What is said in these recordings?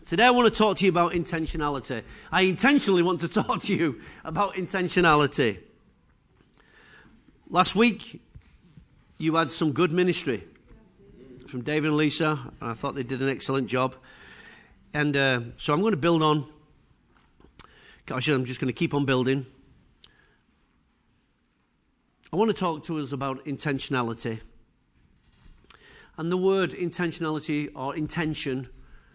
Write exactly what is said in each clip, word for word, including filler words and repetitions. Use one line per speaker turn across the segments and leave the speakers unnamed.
Today I want to talk to you about intentionality. I intentionally want to talk to you about intentionality. Last week, you had some good ministry from David and Lisa. I thought they did an excellent job. And uh, so I'm going to build on. Gosh, I'm just going to keep on building. I want to talk to us about intentionality. And the word intentionality or intention,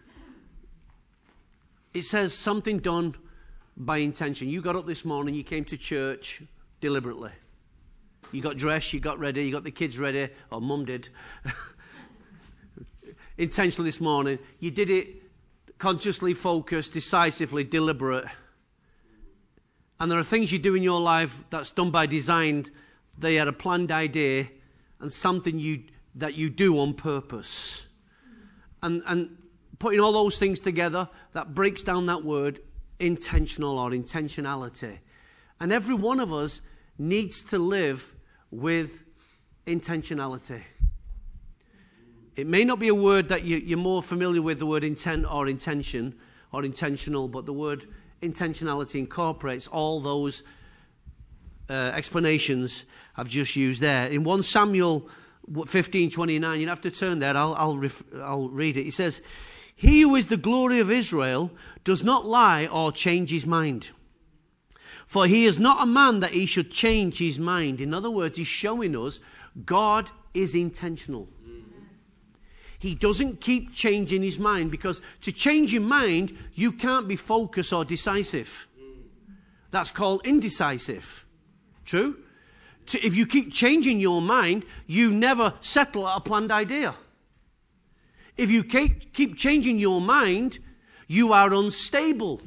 it says something done by intention. You got up this morning, you came to church deliberately. You got dressed, you got ready, you got the kids ready, or mum did. Intentionally this morning. You did it consciously, focused, decisively, deliberate. And there are things you do in your life that's done by design. They had a planned idea and something you that you do on purpose. And and putting all those things together, that breaks down that word intentional or intentionality. And every one of us needs to live with intentionality. It may not be a word that you, you're more familiar with, the word intent or intention or intentional, but the word intentionality incorporates all those uh, explanations I've just used there. In First Samuel fifteen twenty-nine, you have to turn there, I'll, I'll, ref, I'll read it. It says, "He who is the glory of Israel does not lie or change his mind. For he is not a man that he should change his mind." In other words, he's showing us God is intentional. He doesn't keep changing his mind, because to change your mind, you can't be focused or decisive. That's called indecisive. True? To, if you keep changing your mind, you never settle at a planned idea. If you keep, keep changing your mind, you are unstable.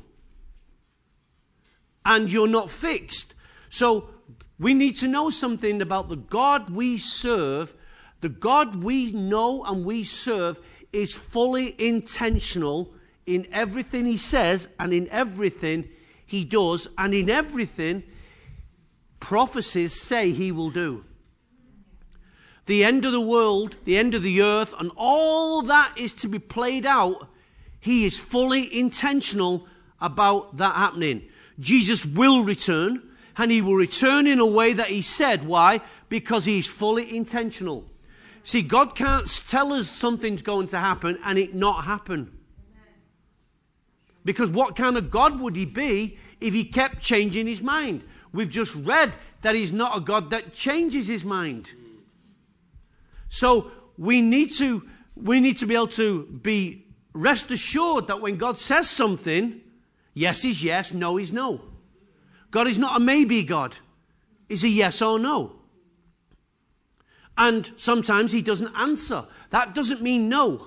And you're not fixed. So we need to know something about the God we serve. The God we know and we serve is fully intentional in everything he says and in everything he does, and in everything prophecies say he will do. The end of the world, the end of the earth, and all that is to be played out, he is fully intentional about that happening. Jesus will return, and he will return in a way that he said. Why? Because he's fully intentional. See, God can't tell us something's going to happen and it not happen. Because what kind of God would he be if he kept changing his mind? We've just read that he's not a God that changes his mind. So we need to we need to be able to be rest assured that when God says something, yes is yes, no is no. God is not a maybe God. He's a yes or no. And sometimes he doesn't answer. That doesn't mean no.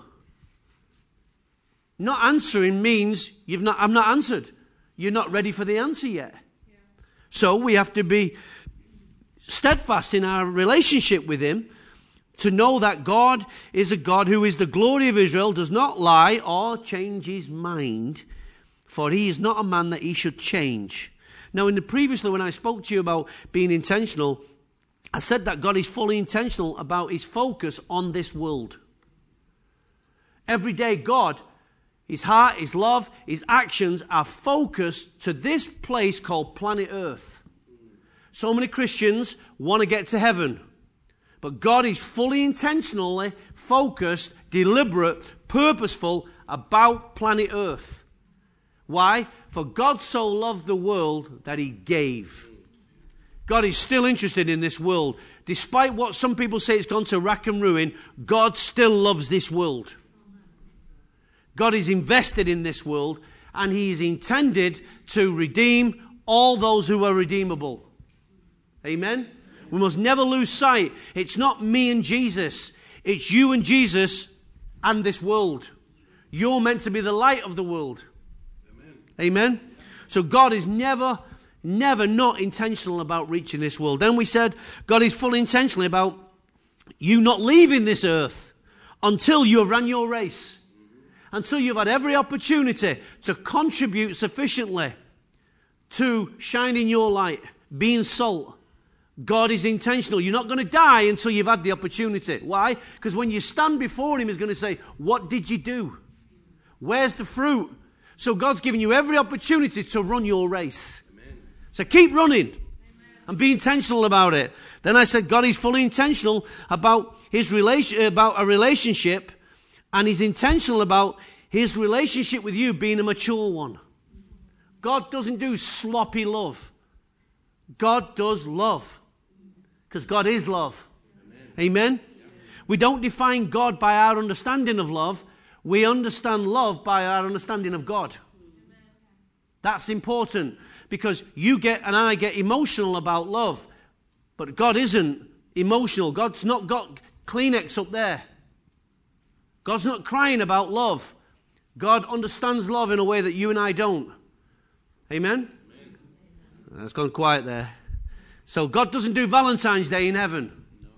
Not answering means you've not I'm not answered. You're not ready for the answer yet. Yeah. So we have to be steadfast in our relationship with him to know that God is a God who is the glory of Israel, does not lie or change his mind, for he is not a man that he should change. Now, in the previously when I spoke to you about being intentional, I said that God is fully intentional about his focus on this world. Every day God, his heart, his love, his actions are focused to this place called planet Earth. So many Christians want to get to heaven. But God is fully intentionally focused, deliberate, purposeful about planet Earth. Why? For God so loved the world that he gave. God is still interested in this world. Despite what some people say it's gone to rack and ruin, God still loves this world. God is invested in this world, and he is intended to redeem all those who are redeemable. Amen? We must never lose sight. It's not me and Jesus. It's you and Jesus and this world. You're meant to be the light of the world. Amen? Amen? So God is never, never not intentional about reaching this world. Then we said God is fully intentional about you not leaving this earth until you have run your race. Until you've had every opportunity to contribute sufficiently to shining your light, being salt. God is intentional. You're not going to die until you've had the opportunity. Why? Because when you stand before him, he's going to say, what did you do? Where's the fruit? So God's given you every opportunity to run your race. Amen. So keep running. Amen. And be intentional about it. Then I said God is fully intentional about his relation, about a relationship, and he's intentional about his relationship with you being a mature one. God doesn't do sloppy love. God does love. Because God is love. Amen? Amen? We don't define God by our understanding of love. We understand love by our understanding of God. That's important. Because you get and I get emotional about love. But God isn't emotional. God's not got Kleenex up there. God's not crying about love. God understands love in a way that you and I don't. Amen? Amen. That's gone quiet there. So God doesn't do Valentine's Day in heaven.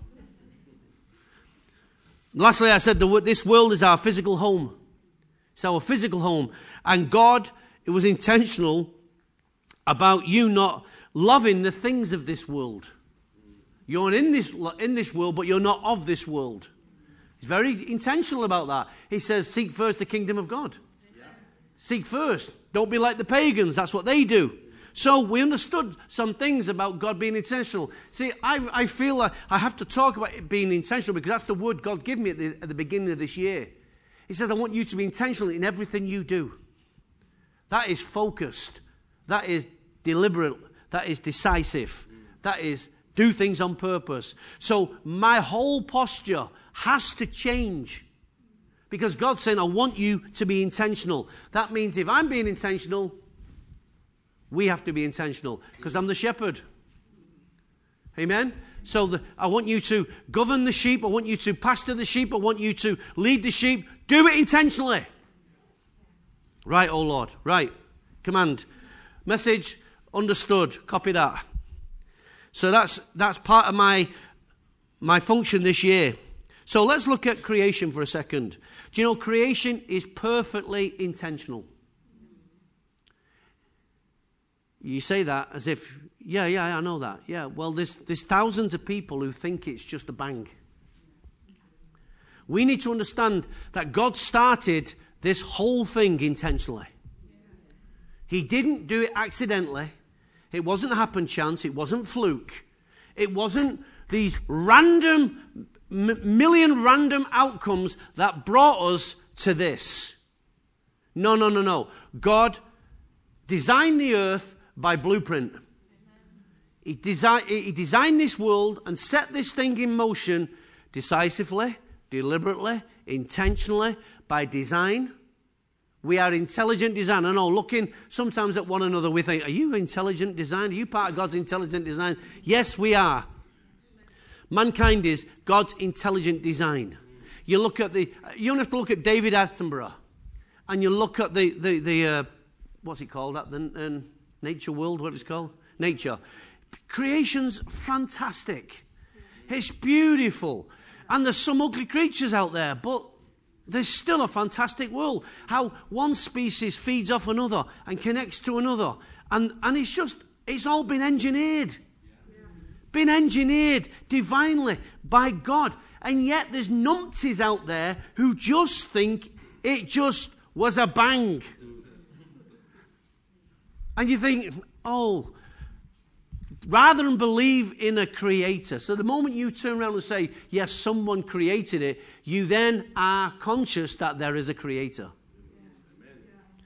No. Lastly, I said the, this world is our physical home. It's our physical home. And God, it was intentional about you not loving the things of this world. You're in this, in this world, but you're not of this world. He's very intentional about that. He says, seek first the kingdom of God. Yeah. Seek first. Don't be like the pagans. That's what they do. So we understood some things about God being intentional. See, I, I feel like I have to talk about it being intentional because that's the word God gave me at the, at the beginning of this year. He says, I want you to be intentional in everything you do. That is focused. That is deliberate. That is decisive. That is do things on purpose. So my whole posture has to change. Because God's saying, I want you to be intentional. That means if I'm being intentional, we have to be intentional. Because I'm the shepherd. Amen? So the, I want you to govern the sheep. I want you to pastor the sheep. I want you to lead the sheep. Do it intentionally. Right, oh Lord. Right. Command. Message understood. Copy that. So that's that's part of my my function this year. So let's look at creation for a second. Do you know creation is perfectly intentional? You say that as if, yeah, yeah, I know that. Yeah, well, there's, there's thousands of people who think it's just a bang. We need to understand that God started this whole thing intentionally. He didn't do it accidentally. It wasn't happen chance. It wasn't fluke. It wasn't these random, m- million random outcomes that brought us to this. No, no, no, no. God designed the earth by blueprint. He, desi- he designed this world and set this thing in motion decisively, deliberately, intentionally, by design. We are intelligent design. I know, looking sometimes at one another, we think, are you intelligent design? Are you part of God's intelligent design? Yes, we are. Mankind is God's intelligent design. You look at the, you don't have to look at David Attenborough, and you look at the, the, the uh, what's it called? That, the uh, nature world, what it's called? Nature. Creation's fantastic. It's beautiful. And there's some ugly creatures out there, but there's still a fantastic world. How one species feeds off another and connects to another. And, and it's just, it's all been engineered. Been engineered divinely by God. And yet there's numpties out there who just think it just was a bang. And you think, oh, rather than believe in a creator. So the moment you turn around and say, yes, someone created it, you then are conscious that there is a creator. Amen.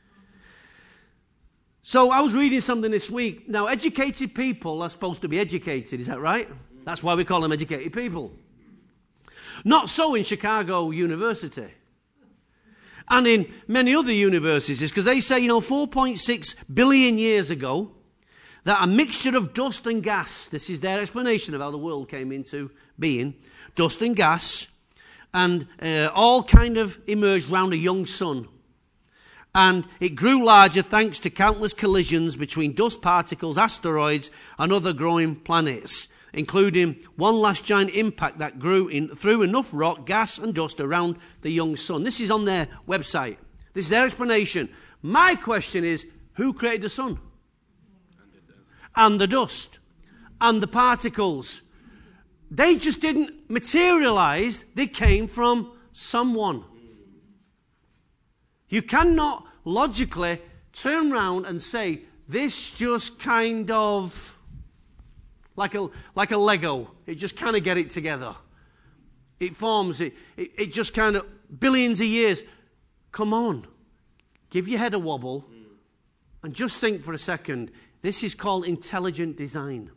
So I was reading something this week. Now, educated people are supposed to be educated. Is that right? That's why we call them educated people. Not so in Chicago University. And in many other universities, because they say, you know, four point six billion years ago, that a mixture of dust and gas, this is their explanation of how the world came into being, dust and gas, and uh, all kind of emerged around a young sun. And it grew larger thanks to countless collisions between dust particles, asteroids, and other growing planets, including one last giant impact that grew in, through enough rock, gas, and dust around the young sun. This is on their website. This is their explanation. My question is, who created the sun? And the dust, and the particles. They just didn't materialize. They came from someone. You cannot logically turn around and say, this just kind of, like a, like a Lego, it just kind of get it together. It forms, it, it, it just kind of, billions of years. Come on, give your head a wobble and just think for a second. This is called intelligent design.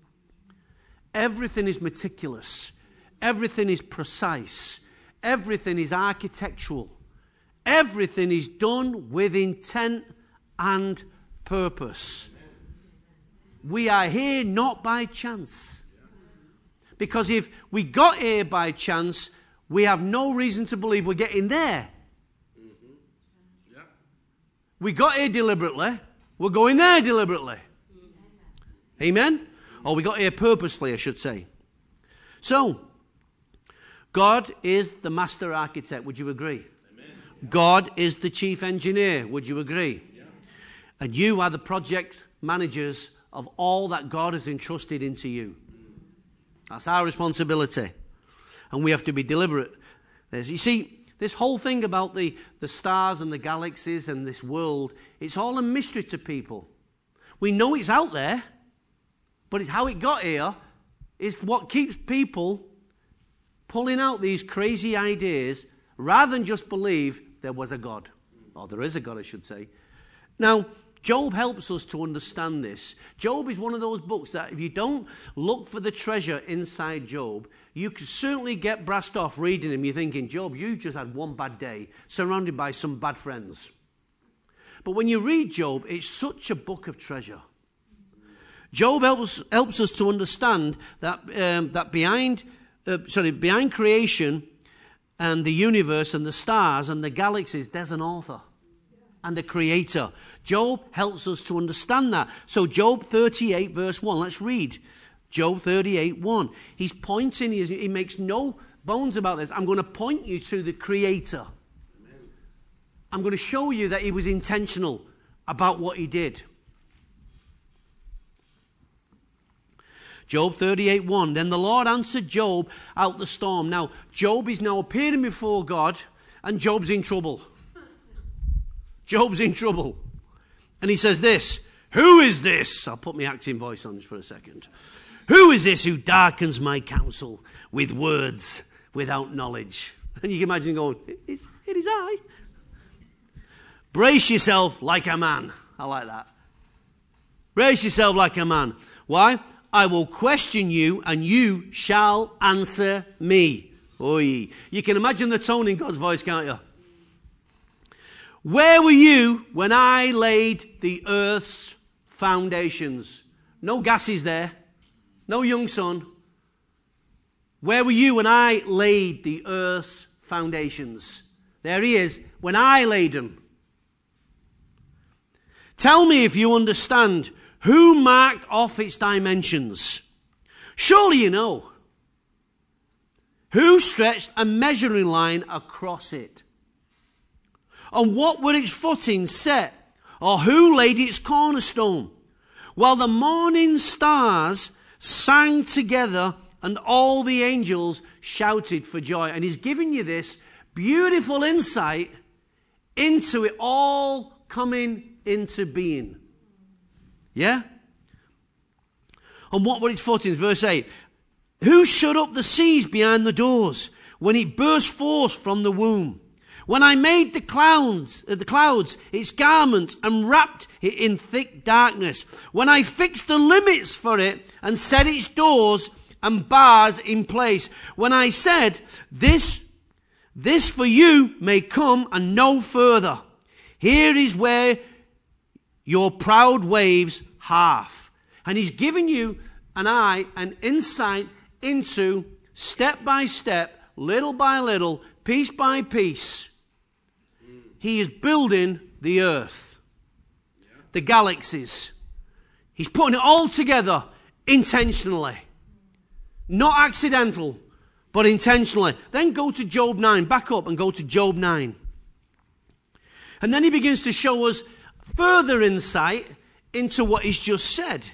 Everything is meticulous. Everything is precise. Everything is architectural. Everything is done with intent and purpose. We are here not by chance. Because if we got here by chance, we have no reason to believe we're getting there. Mm-hmm. Yeah. We got here deliberately. We're going there deliberately. Mm-hmm. Amen? Or we got here purposely, I should say. So, God is the master architect. Would you agree? Amen. God is the chief engineer. Would you agree? Yeah. And you are the project managers of all that God has entrusted into you. That's our responsibility. And we have to be deliberate. There's, you see, this whole thing about the, the stars and the galaxies and this world, it's all a mystery to people. We know it's out there, but it's how it got here is what keeps people pulling out these crazy ideas rather than just believe there was a God. Or there is a God, I should say. Now, Job helps us to understand this. Job is one of those books that if you don't look for the treasure inside Job, you could certainly get brassed off reading him. You're thinking, Job, you just had one bad day, surrounded by some bad friends. But when you read Job, it's such a book of treasure. Job helps, helps us to understand that um, that behind, uh, sorry, behind creation and the universe and the stars and the galaxies, there's an author and a creator. Job helps us to understand that. So Job thirty-eight verse one, let's read. Job thirty-eight one. He's pointing, he makes no bones about this. I'm going to point you to the creator. Amen. I'm going to show you that he was intentional about what he did. Job thirty-eight one. Then the Lord answered Job out the storm. Now, Job is now appearing before God, and Job's in trouble. Job's in trouble. And he says this, who is this? I'll put my acting voice on just for a second. Who is this who darkens my counsel with words without knowledge? And you can imagine going, it's, it is I. Brace yourself like a man. I like that. Brace yourself like a man. Why? I will question you and you shall answer me. Oy. You can imagine the tone in God's voice, can't you? Where were you when I laid the earth's foundations? No gases there. No young son. Where were you when I laid the earth's foundations? There he is. When I laid them. Tell me if you understand. Who marked off its dimensions? Surely you know. Who stretched a measuring line across it? On what were its footings set? Or who laid its cornerstone? While the morning stars sang together and all the angels shouted for joy. And he's giving you this beautiful insight into it all coming into being. Yeah? And what were its footings? Verse eight. Who shut up the seas behind the doors when it burst forth from the womb? When I made the clouds, uh, the clouds its garments and wrapped it in thick darkness. When I fixed the limits for it and set its doors and bars in place. When I said, this, this for you may come and no further. Here is where your proud waves half. And he's giving you and I an insight into step by step, little by little, piece by piece. He is building the earth, the galaxies. He's putting it all together intentionally. Not accidental, but intentionally. Then go to Job nine. Back up and go to Job nine. And then he begins to show us further insight into what he's just said.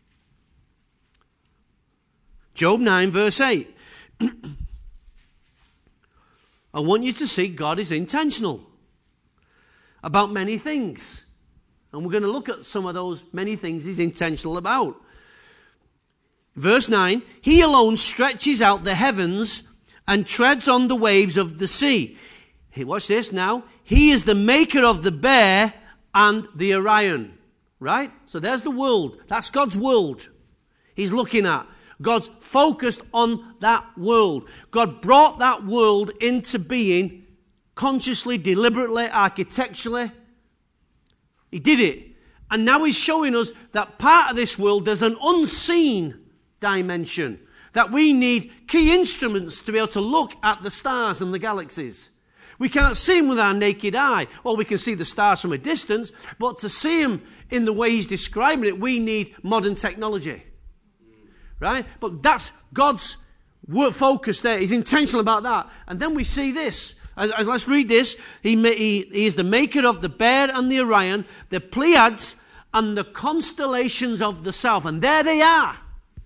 Job nine verse eight. I want you to see God is intentional. about many things. And we're going to look at some of those many things he's intentional about. Verse nine, he alone stretches out the heavens and treads on the waves of the sea. Hey, watch this now. He is the maker of the bear and the Orion. Right? So there's the world. That's God's world he's looking at. God's focused on that world. God brought that world into being consciously, deliberately, architecturally. He did it. And now he's showing us that part of this world, there's an unseen dimension. That we need key instruments to be able to look at the stars and the galaxies. We can't see them with our naked eye. Well, we can see the stars from a distance, but to see them in the way he's describing it, we need modern technology. Right? But that's God's focus there. He's intentional about that. And then we see this. As, as, let's read this. He, he, he is the maker of the bear and the Orion, the Pleiades and the constellations of the south. And there they are.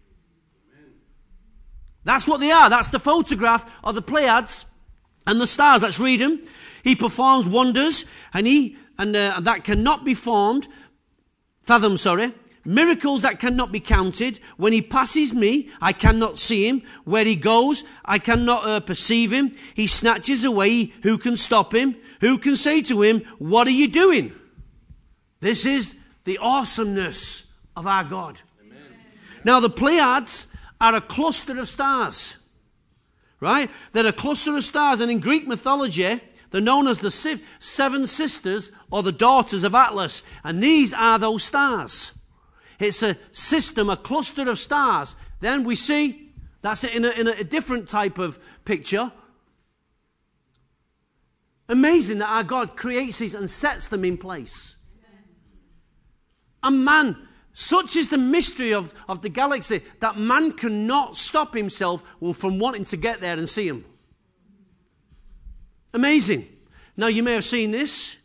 That's what they are. That's the photograph of the Pleiades and the stars. Let's read them. He performs wonders, and he and uh, that cannot be formed, fathom, sorry. Miracles that cannot be counted. When he passes me, I cannot see him. Where he goes, I cannot uh, perceive him. He snatches away. Who can stop him? Who can say to him, what are you doing? This is the awesomeness of our God. Amen. Now the Pleiades are a cluster of stars. Right? They're a cluster of stars, and in Greek mythology, they're known as the seven sisters or the daughters of Atlas. And these are those stars. It's a system, a cluster of stars. Then we see, that's it in a, in a different type of picture. Amazing that our God creates these and sets them in place. And man, such is the mystery of, of the galaxy that man cannot stop himself from wanting to get there and see him. Amazing. Now you may have seen this.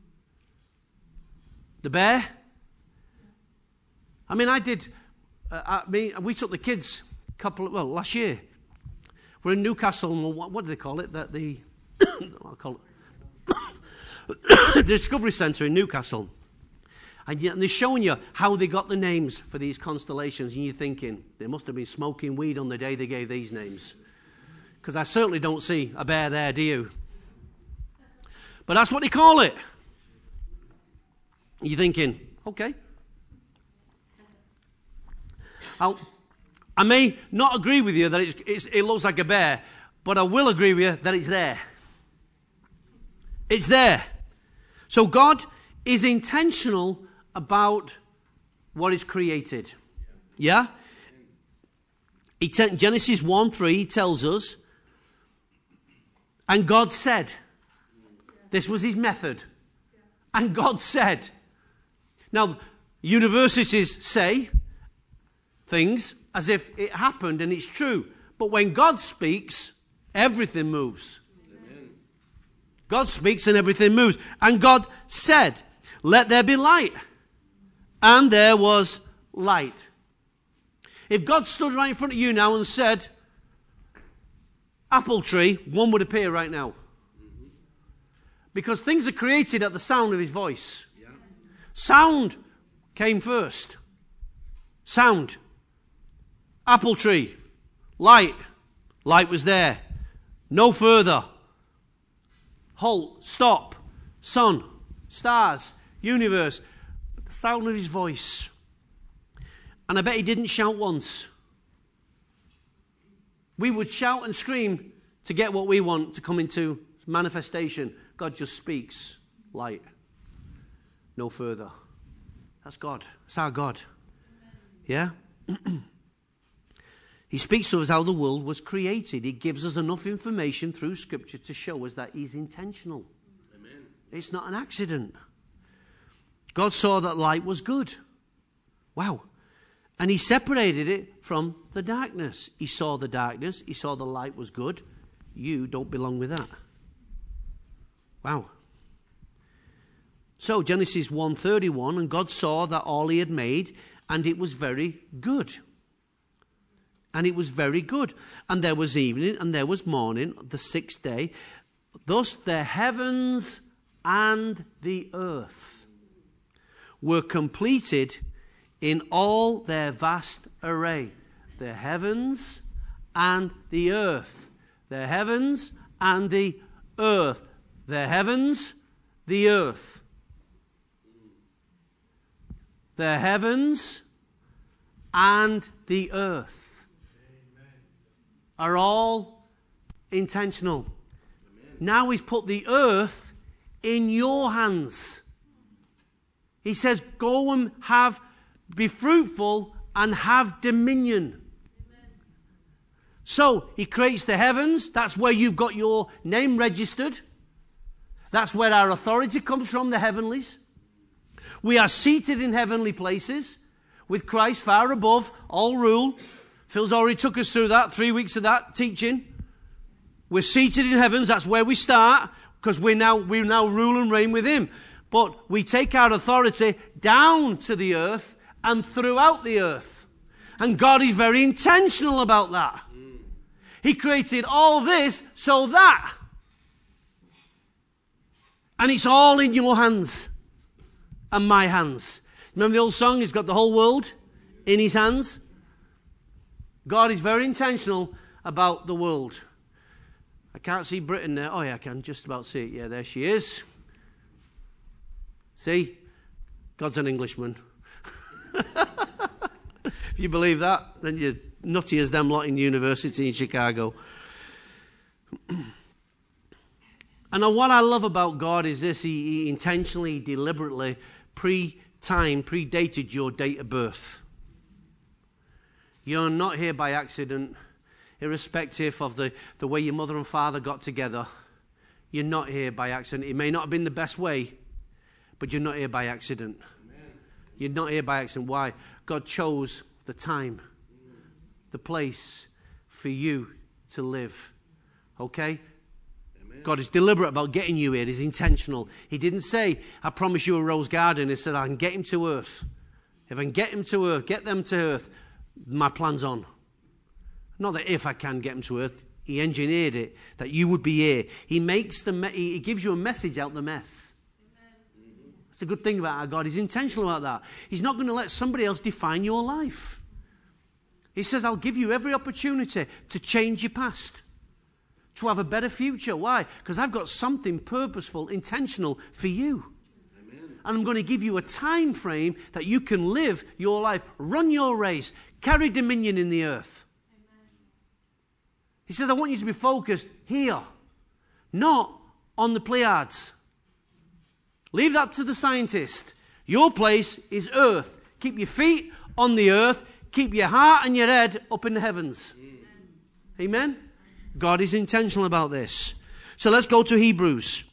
The bear. I mean, I did, uh, I mean, we took the kids a couple, of, well, last year. We're in Newcastle, what, what do they call it? The, the I'll call it, the Discovery Centre in Newcastle. And, and they're showing you how they got the names for these constellations. And you're thinking, they must have been smoking weed on the day they gave these names. Because I certainly don't see a bear there, do you? But that's what they call it. You're thinking, okay. I'll, I may not agree with you that it's, it's, it looks like a bear, but I will agree with you that it's there. It's there. So God is intentional about what is created. Yeah? He te- Genesis one three he tells us, and God said, this was his method. And God said. Now, universities say things as if it happened and it's true. But when God speaks, everything moves. Amen. God speaks and everything moves. And God said, let there be light. And there was light. If God stood right in front of you now and said, apple tree, one would appear right now. Mm-hmm. Because things are created at the sound of his voice. Yeah. Sound came first. Sound. Apple tree. Light. Light was there. No further. Halt. Stop. Sun. Stars. Universe. The sound of his voice. And I bet he didn't shout once. We would shout and scream to get what we want to come into manifestation. God just speaks. Light. No further. That's God. That's our God. Yeah? He speaks to us how the world was created. He gives us enough information through Scripture to show us that he's intentional. Amen. It's not an accident. God saw that light was good. Wow. And he separated it from the darkness. He saw the darkness. He saw the light was good. You don't belong with that. Wow. So Genesis one thirty-one, and God saw that all he had made, and it was very good. And it was very good. And there was evening, and there was morning, the sixth day. Thus the heavens and the earth were completed in all their vast array. The heavens and the earth. The heavens and the earth. The heavens, the earth. The heavens and the earth are all intentional. Now he's put the earth in your hands. He says, go and have, be fruitful and have dominion. So he creates the heavens. That's where you've got your name registered. That's where our authority comes from, the heavenlies. We are seated in heavenly places with Christ far above all rule. Phil's already took us through that, three weeks of that teaching. We're seated in heavens. That's where we start, because we now we now rule and reign with him. But we take our authority down to the earth and throughout the earth. And God is very intentional about that. He created all this so that. And it's all in your hands and my hands. Remember the old song, he's got the whole world in his hands? God is very intentional about the world. I can't see Britain there. Oh yeah, I can just about see it. Yeah, there she is. See? God's an Englishman. If you believe that, then you're nutty as them lot in university in Chicago. And what I love about God is this. He, he intentionally, deliberately, pre-time, predated your date of birth. You're not here by accident, irrespective of the, the way your mother and father got together. You're not here by accident. It may not have been the best way, but you're not here by accident. Amen. You're not here by accident. Why? God chose the time, the place for you to live. Okay? Amen. God is deliberate about getting you here. He's intentional. He didn't say, I promise you a rose garden. He said, I can get him to earth. If I can get him to earth, get them to earth, my plan's on. Not that if I can get him to earth, he engineered it, that you would be here. He makes the me- he gives you a message out the mess. That's the good thing about our God. He's intentional about that. He's not going to let somebody else define your life. He says, I'll give you every opportunity to change your past, to have a better future. Why? Because I've got something purposeful, intentional for you. Amen. And I'm going to give you a time frame that you can live your life, run your race, carry dominion in the earth. Amen. He says, I want you to be focused here, not on the Pleiades. Leave that to the scientist. Your place is earth. Keep your feet on the earth. Keep your heart and your head up in the heavens. Amen? Amen? God is intentional about this. So let's go to Hebrews.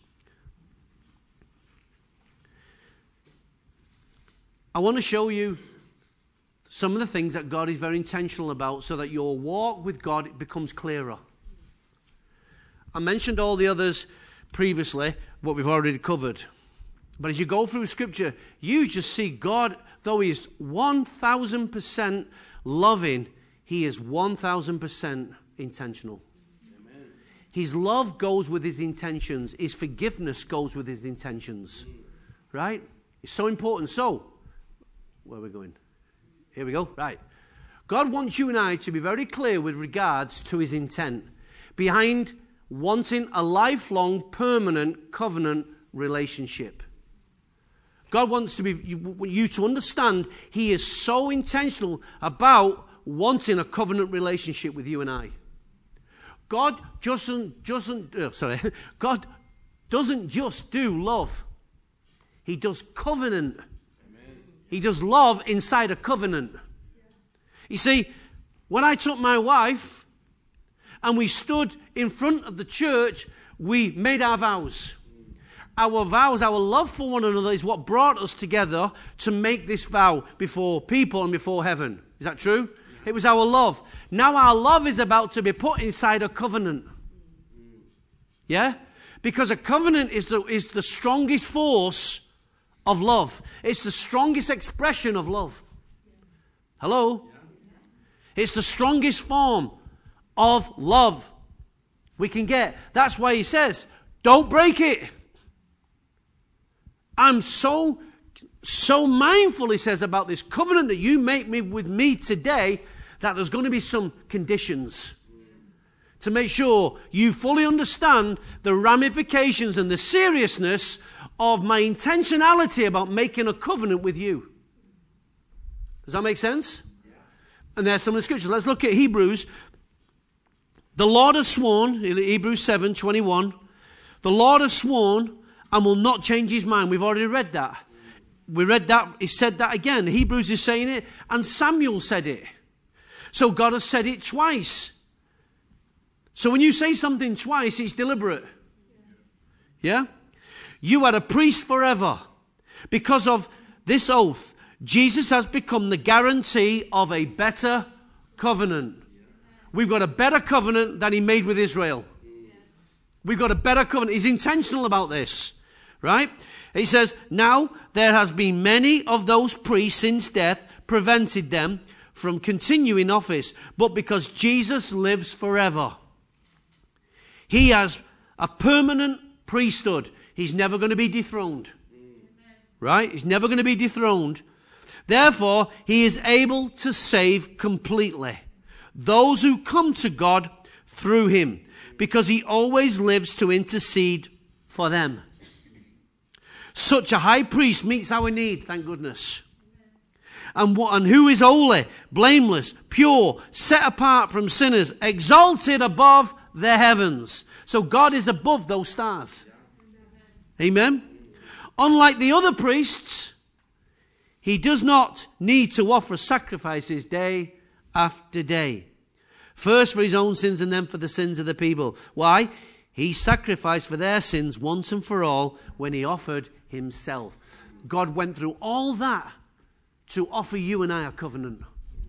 I want to show you some of the things that God is very intentional about so that your walk with God becomes clearer. I mentioned all the others previously, what we've already covered. But as you go through Scripture, you just see God, though he is one thousand percent loving, he is one thousand percent intentional. Amen. His love goes with his intentions. His forgiveness goes with his intentions. Mm. Right? It's so important. So, where are we going? Here we go. Right. God wants you and I to be very clear with regards to his intent behind wanting a lifelong, permanent, covenant relationship. God wants to be you, you to understand he is so intentional about wanting a covenant relationship with you and I. God doesn't, doesn't oh, sorry, God doesn't just do love. He does covenant. Amen. He does love inside a covenant. You see, when I took my wife and we stood in front of the church, we made our vows. Our vows, our love for one another is what brought us together to make this vow before people and before heaven. Is that true? Yeah. It was our love. Now our love is about to be put inside a covenant. Yeah? Because a covenant is the, is the strongest force of love. It's the strongest expression of love. Hello? Yeah. It's the strongest form of love we can get. That's why he says, don't break it. I'm so, so mindful, he says, about this covenant that you make me with me today, that there's going to be some conditions to make sure you fully understand the ramifications and the seriousness of my intentionality about making a covenant with you. Does that make sense? Yeah. And there's some of the scriptures. Let's look at Hebrews. The Lord has sworn, Hebrews seven twenty-one, the Lord has sworn and will not change his mind. We've already read that. We read that. He said that again. Hebrews is saying it, and Samuel said it. So God has said it twice. So when you say something twice, it's deliberate. Yeah? You are a priest forever. Because of this oath, Jesus has become the guarantee of a better covenant. We've got a better covenant than he made with Israel. We've got a better covenant. He's intentional about this. Right? He says, now there has been many of those priests since death prevented them from continuing office. But because Jesus lives forever, he has a permanent priesthood. He's never going to be dethroned. Right? He's never going to be dethroned. Therefore, he is able to save completely those who come to God through him, because he always lives to intercede for them. Such a high priest meets our need, thank goodness. And, what, and who is holy, blameless, pure, set apart from sinners, exalted above the heavens. So God is above those stars. Amen. Unlike the other priests, he does not need to offer sacrifices day after day. First for his own sins and then for the sins of the people. Why? He sacrificed for their sins once and for all when he offered himself. God went through all that to offer you and I a covenant.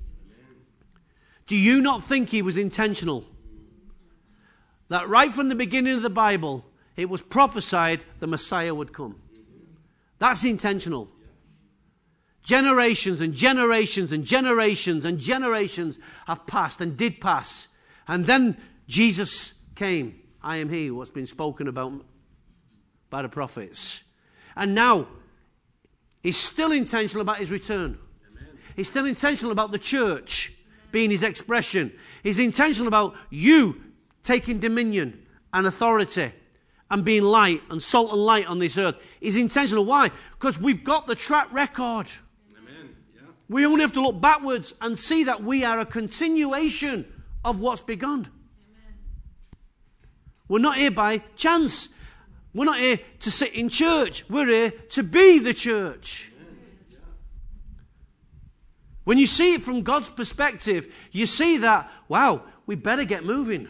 Do you not think he was intentional? That right from the beginning of the Bible, it was prophesied the Messiah would come. That's intentional. Generations and generations and generations and generations have passed and did pass. And then Jesus came. I am he, what's been spoken about by the prophets. And now, he's still intentional about his return. Amen. He's still intentional about the church being his expression. He's intentional about you taking dominion and authority and being light and salt and light on this earth. He's intentional. Why? Because we've got the track record. Amen. Yeah. We only have to look backwards and see that we are a continuation of what's begun. Amen. We're not here by chance. We're not here to sit in church. We're here to be the church. Yeah. When you see it from God's perspective, you see that, wow, we better get moving.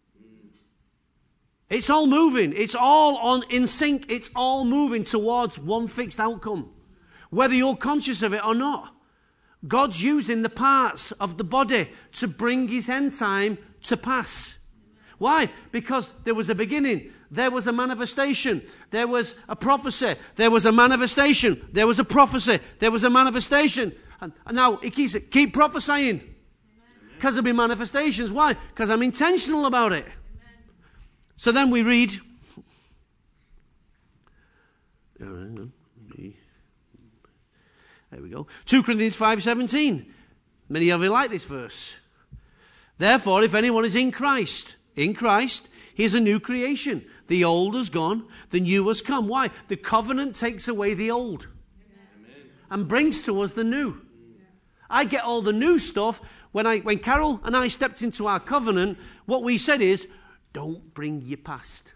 It's all moving. It's all on in sync. It's all moving towards one fixed outcome. Whether you're conscious of it or not. God's using the parts of the body to bring his end time to pass. Why? Because there was a beginning. There was a manifestation. There was a prophecy. There was a manifestation. There was a prophecy. There was a manifestation. And, and now he keeps it. Keep prophesying. Because there'll be manifestations. Why? Because I'm intentional about it. So then we read, there we go, Second Corinthians five seventeen. Many of you like this verse. Therefore, if anyone is in Christ, in Christ, he is a new creation. The old has gone, the new has come. Why? The covenant takes away the old. Amen. And brings to us the new. I get all the new stuff. When I, when Carol and I stepped into our covenant, what we said is, don't bring your past.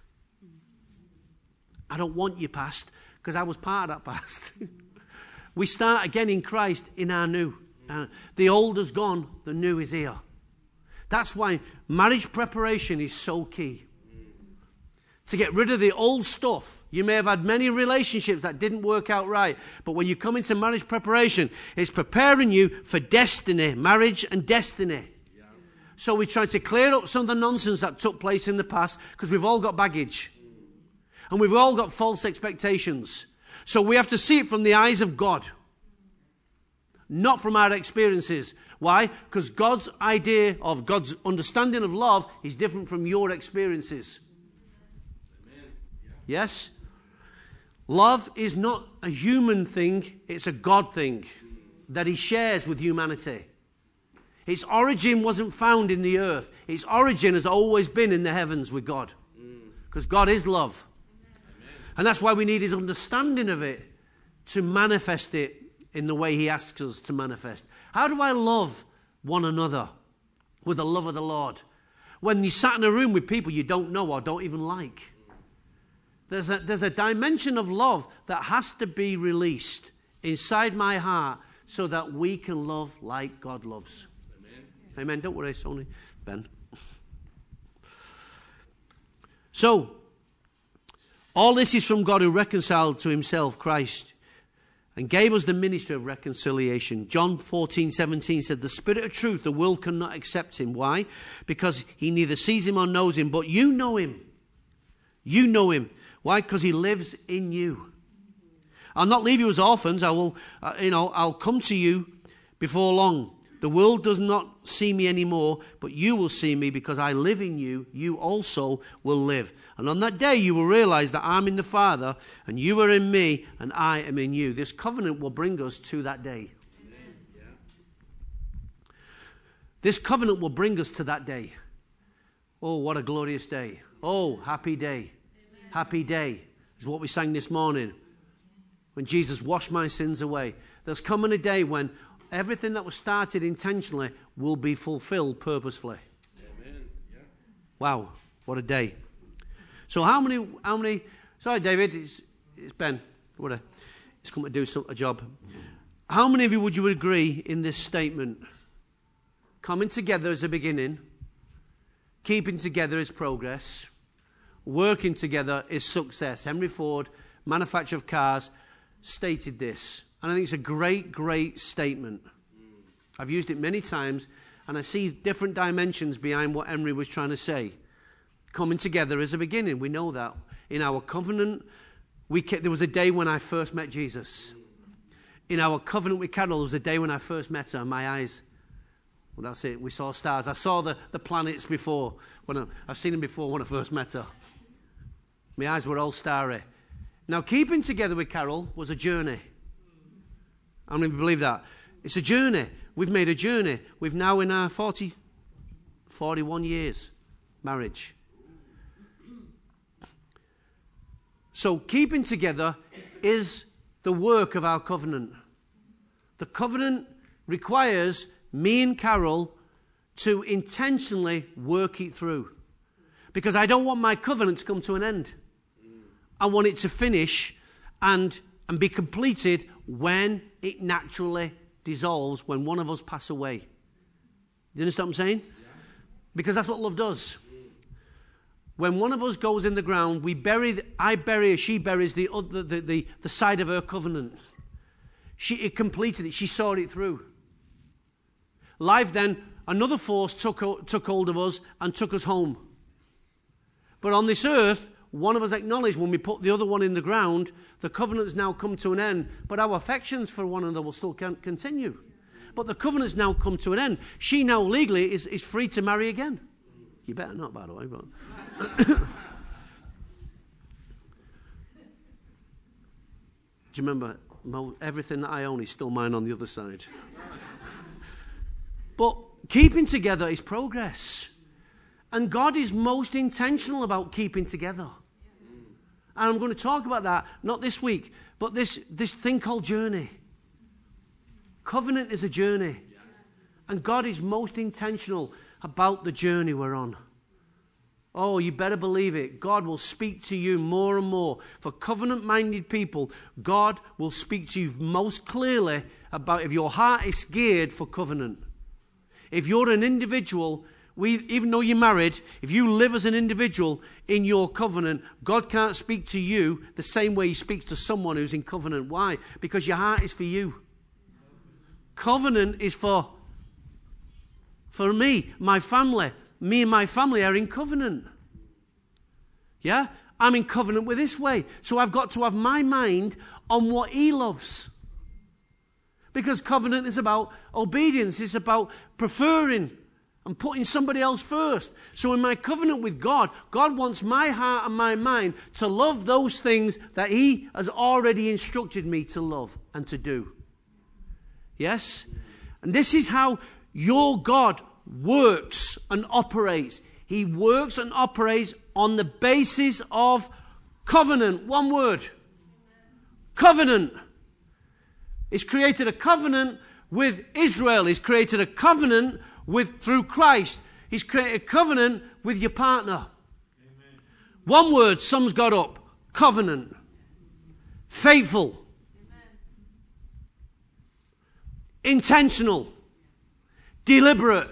I don't want your past because I was part of that past. We start again in Christ in our new. Uh, the old has gone, the new is here. That's why marriage preparation is so key. To get rid of the old stuff. You may have had many relationships that didn't work out right, but when you come into marriage preparation, it's preparing you for destiny, marriage and destiny. So we try to clear up some of the nonsense that took place in the past because we've all got baggage. And we've all got false expectations. So we have to see it from the eyes of God. Not from our experiences. Why? Because God's idea of God's understanding of love is different from your experiences. Amen. Yes? Love is not a human thing, it's a God thing that he shares with humanity. Its origin wasn't found in the earth. Its origin has always been in the heavens with God. Because God is love. Amen. And that's why we need his understanding of it to manifest it in the way he asks us to manifest. How do I love one another with the love of the Lord? When you sat in a room with people you don't know or don't even like. There's a, there's a dimension of love that has to be released inside my heart so that we can love like God loves. Amen. Amen. Don't worry, it's only Ben. So, all this is from God who reconciled to himself Christ and gave us the ministry of reconciliation. John fourteen seventeen said, the Spirit of truth, the world cannot accept him. Why? Because he neither sees him or knows him, but you know him. You know him. Why? Because he lives in you. I'll not leave you as orphans. I will, uh, you know, I'll come to you before long. The world does not see me anymore, but you will see me because I live in you. You also will live. And on that day you will realize that I'm in the Father and you are in me and I am in you. This covenant will bring us to that day. Amen. Yeah. This covenant will bring us to that day. Oh, what a glorious day. Oh, happy day. Amen. Happy day is what we sang this morning. When Jesus washed my sins away. There's coming a day when everything that was started intentionally will be fulfilled purposefully. Amen. Yeah. Wow, what a day. So how many, how many, sorry David, it's, it's Ben, what a, he's come to do some, a job. How many of you would you agree in this statement? Coming together is a beginning, keeping together is progress, working together is success. Henry Ford, manufacturer of cars, stated this. And I think it's a great, great statement. I've used it many times, and I see different dimensions behind what Henry was trying to say. Coming together is a beginning. We know that. In our covenant, we ke- there was a day when I first met Jesus. In our covenant with Carol, there was a day when I first met her, and my eyes, well, that's it. We saw stars. I saw the, the planets before. When I, I've seen them before when I first met her. My eyes were all starry. Now, keeping together with Carol was a journey. How many of you believe that? It's a journey. We've made a journey. We've now in our forty, forty-one years marriage. So keeping together is the work of our covenant. The covenant requires me and Carol to intentionally work it through. Because I don't want my covenant to come to an end. I want it to finish and, and be completed when it naturally dissolves, when one of us pass away. Do you understand what I'm saying? Yeah. Because that's what love does. When one of us goes in the ground, we bury. The, I bury her. She buries the, the the the the side of her covenant. She it completed it. She saw it through. Life then, another force took took hold of us and took us home. But on this earth, one of us acknowledged when we put the other one in the ground, the covenant has now come to an end, but our affections for one another will still continue. But the covenant's now come to an end. She now legally is, is free to marry again. You better not, by the way. But do you remember, everything that I own is still mine on the other side. But keeping together is progress. And God is most intentional about keeping together. And I'm going to talk about that, not this week, but this, this thing called journey. Covenant is a journey. And God is most intentional about the journey we're on. Oh, you better believe it. God will speak to you more and more. For covenant-minded people, God will speak to you most clearly about if your heart is geared for covenant. If you're an individual, we, even though you're married, if you live as an individual in your covenant, God can't speak to you the same way he speaks to someone who's in covenant. Why? Because your heart is for you. Covenant is for, for me, my family. Me and my family are in covenant. Yeah? I'm in covenant with this way. So I've got to have my mind on what he loves. Because covenant is about obedience. It's about preferring I'm putting somebody else first. So in my covenant with God, God wants my heart and my mind to love those things that he has already instructed me to love and to do. Yes? And this is how your God works and operates. He works and operates on the basis of covenant. One word. Covenant. He's created a covenant with Israel. He's created a covenant with through Christ. He's created a covenant with your partner. Amen. One word sums God up. Covenant. Faithful. Amen. Intentional. Deliberate.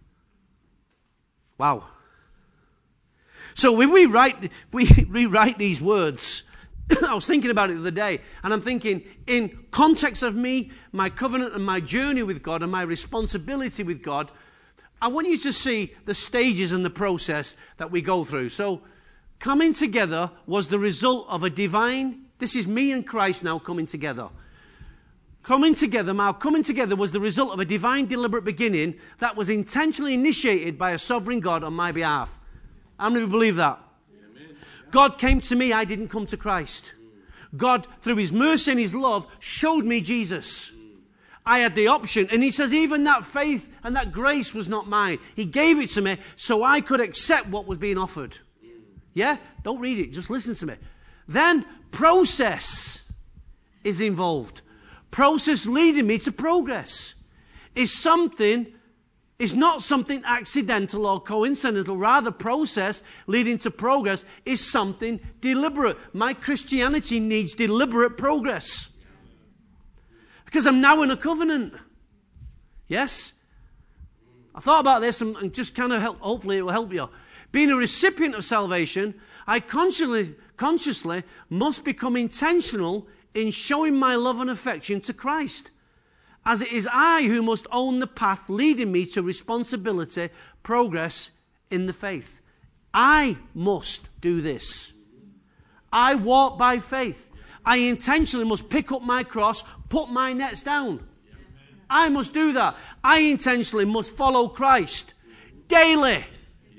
Wow. So when we write, we rewrite these words, I was thinking about it the other day, and I'm thinking, in context of me, my covenant and my journey with God and my responsibility with God, I want you to see the stages and the process that we go through. So, coming together was the result of a divine, this is me and Christ now coming together. Coming together, now coming together was the result of a divine deliberate beginning that was intentionally initiated by a sovereign God on my behalf. How many of you believe that? Amen. God came to me, I didn't come to Christ. God, through his mercy and his love, showed me Jesus. I had the option. And he says, even that faith and that grace was not mine. He gave it to me so I could accept what was being offered. Yeah? Don't read it. Just listen to me. Then process is involved. Process leading me to progress is something, is not something accidental or coincidental. Rather, process leading to progress is something deliberate. My Christianity needs deliberate progress. Because I'm now in a covenant. Yes? I thought about this and, and just kind of help, hopefully it will help you. Being a recipient of salvation, I consciously, consciously must become intentional in showing my love and affection to Christ. As it is I who must own the path leading me to responsibility, progress in the faith. I must do this. I walk by faith. I intentionally must pick up my cross, put my nets down. I must do that. I intentionally must follow Christ daily.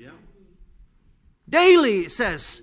Daily, it says.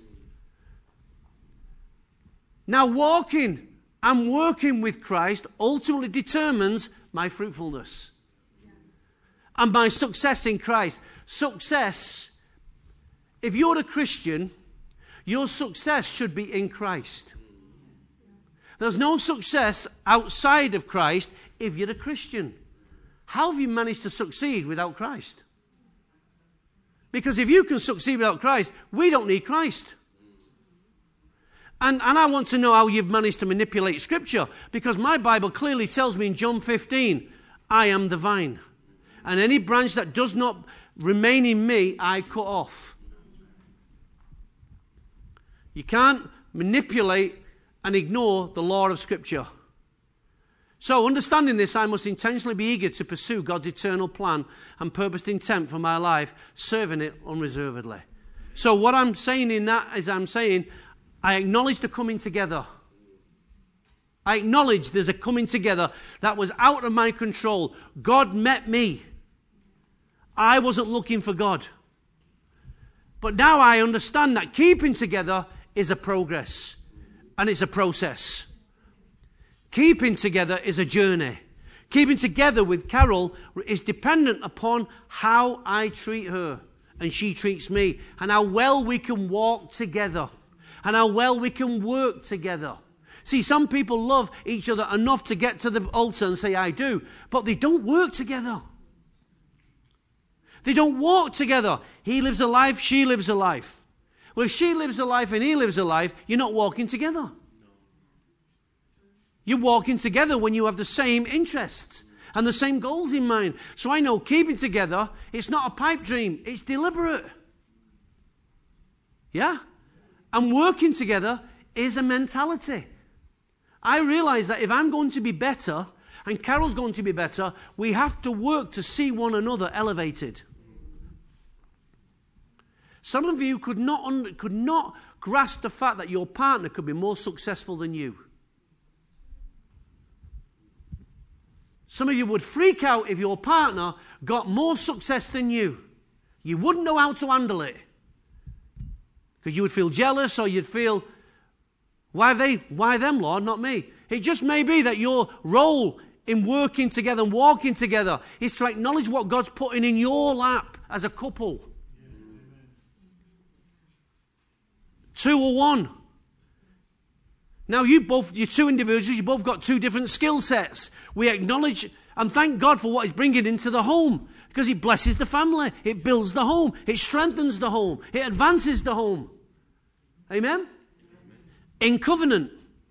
Now, walking and working with Christ ultimately determines my fruitfulness and my success in Christ. Success, if you're a Christian, your success should be in Christ. There's no success outside of Christ if you're a Christian. How have you managed to succeed without Christ? Because if you can succeed without Christ, we don't need Christ. And, and I want to know how you've managed to manipulate Scripture, because my Bible clearly tells me in John fifteen, I am the vine. And any branch that does not remain in me, I cut off. You can't manipulate and ignore the law of Scripture. So, understanding this, I must intentionally be eager to pursue God's eternal plan and purposed intent for my life, serving it unreservedly. So, what I'm saying in that is I'm saying, I acknowledge the coming together. I acknowledge there's a coming together that was out of my control. God met me. I wasn't looking for God. But now I understand that keeping together is a progress. And it's a process. Keeping together is a journey. Keeping together with Carol is dependent upon how I treat her and she treats me, and how well we can walk together and how well we can work together. See, some people love each other enough to get to the altar and say, I do, but they don't work together. They don't walk together. He lives a life, she lives a life. Well, if she lives a life and he lives a life, you're not walking together. You're walking together when you have the same interests and the same goals in mind. So I know keeping together, it's not a pipe dream, it's deliberate. Yeah? And working together is a mentality. I realize that if I'm going to be better and Carol's going to be better, we have to work to see one another elevated. Some of you could not, could not grasp the fact that your partner could be more successful than you. Some of you would freak out if your partner got more success than you. You wouldn't know how to handle it. Because you would feel jealous, or you'd feel, why they, why them, Lord, not me? It just may be that your role in working together and walking together is to acknowledge what God's putting in your lap as a couple. Two or one. Now you both, you're two individuals, you both got two different skill sets. We acknowledge and thank God for what He's bringing into the home, because He blesses the family. It builds the home. It strengthens the home. It advances the home. Amen? Amen. In covenant.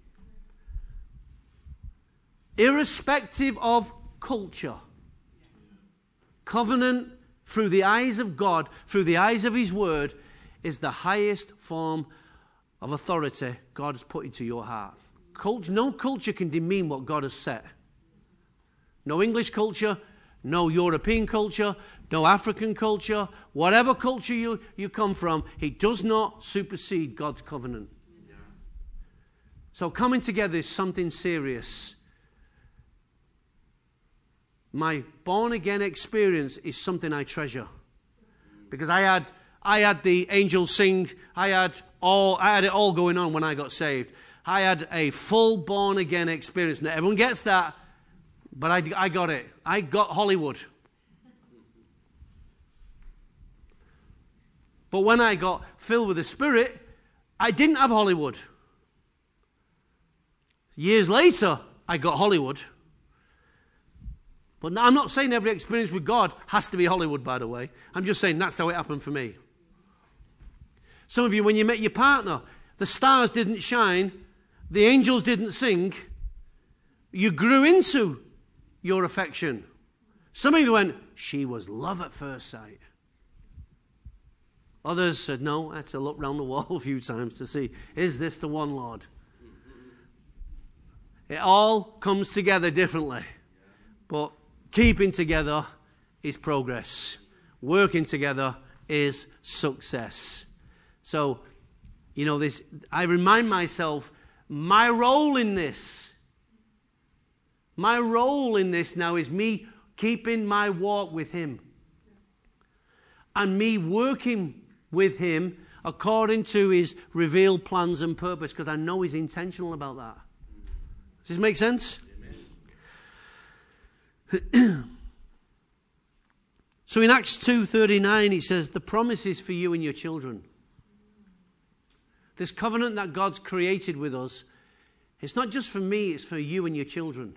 Irrespective of culture. Covenant through the eyes of God, through the eyes of His Word, is the highest form of authority God has put into your heart. Culture, no culture can demean what God has set. No English culture, no European culture, no African culture, whatever culture you, you come from, it does not supersede God's covenant. Yeah. So coming together is something serious. My born-again experience is something I treasure. Because I had I had the angels sing, I had all I had it all going on when I got saved. I had a full born-again experience. Now, everyone gets that, but I, I got it. I got Hollywood. But when I got filled with the Spirit, I didn't have Hollywood. Years later, I got Hollywood. But I'm not saying every experience with God has to be Hollywood, by the way. I'm just saying that's how it happened for me. Some of you, when you met your partner, the stars didn't shine, the angels didn't sing. You grew into your affection. Some of you went, she was love at first sight. Others said, no, I had to look round the wall a few times to see, is this the one, Lord? It all comes together differently. But keeping together is progress. Working together is success. So, you know, this, I remind myself, my role in this, my role in this now is me keeping my walk with Him. And me working with Him according to His revealed plans and purpose, because I know He's intentional about that. Does this make sense? So in Acts two thirty-nine it says, the promise is for you and your children. This covenant that God's created with us, it's not just for me, it's for you and your children.